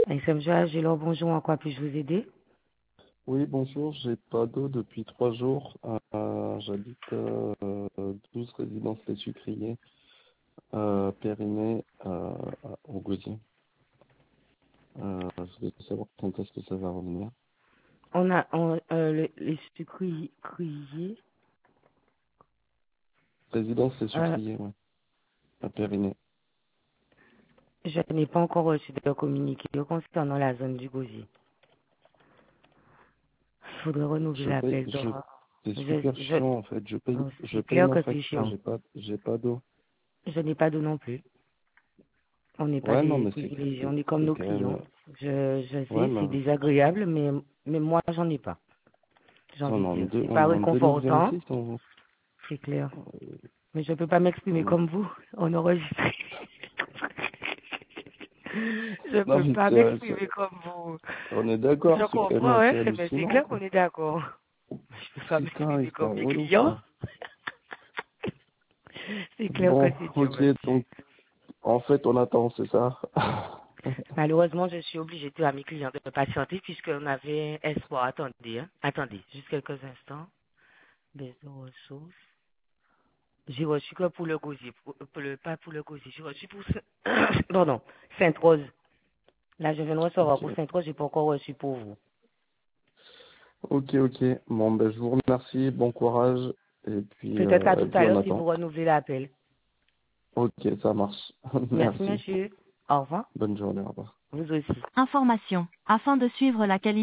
SMJ Agilor, bonjour, en quoi puis-je vous aider? Oui, bonjour, j'ai pas d'eau depuis 3 jours. J'habite 12 résidences Les Sucriers, Périnée, au Gosier. Je voulais savoir quand est-ce que ça va revenir. Les sucriers, Résidence Les euh, Sucriers, ouais, à Périnée. je n'ai pas encore reçu de communiqué concernant la zone du Gosier. Il faudrait renouveler Je paye, l'appel d'or. c'est Je, super je, chiant en fait. Je c'est paye clair ma que c'est facture, chiant. j'ai pas d'eau. Je n'ai pas d'eau non plus. On n'est pas Ouais, non, des mais privilégiés, on est comme c'est nos quand même, clients. Je ouais, sais, mais c'est désagréable, mais moi, j'en ai pas. J'ai on envie est de dire. C'est on pas est en réconfortant, 2026, on... c'est clair. Mais je peux pas m'exprimer on est- comme vous. On enregistre. Je Non, peux mais pas m'exprimer comme vous. on est Je d'accord, c'est quand même comprends, assez ouais, mais c'est hallucinant, clair quoi. qu'on est d'accord. Je peux pas Putain, m'exprimer histoire comme mes relou, clients. quoi. C'est clair que Bon, c'est dur, ok, monsieur. donc, en fait, on attend, c'est ça? Malheureusement, je suis obligée de dire à mes clients de patienter puisqu'on avait espoir. Attendez, hein. Attendez, juste quelques instants. Baisse de ressources. J'ai reçu que pour le gosier, pas pour le gosier. J'ai reçu pour pardon, Sainte-Rose. Là, je viens de recevoir Ok, pour Sainte-Rose, j'ai pas encore reçu pour vous. ok. Bon, ben, je vous remercie, bon courage, Peut-être à et tout puis à on l'heure si attend. vous renouvelez l'appel. Ok, ça marche. Merci, Merci. monsieur. Au revoir. Bonne journée, au revoir. Vous aussi. Information. Afin de suivre la qualité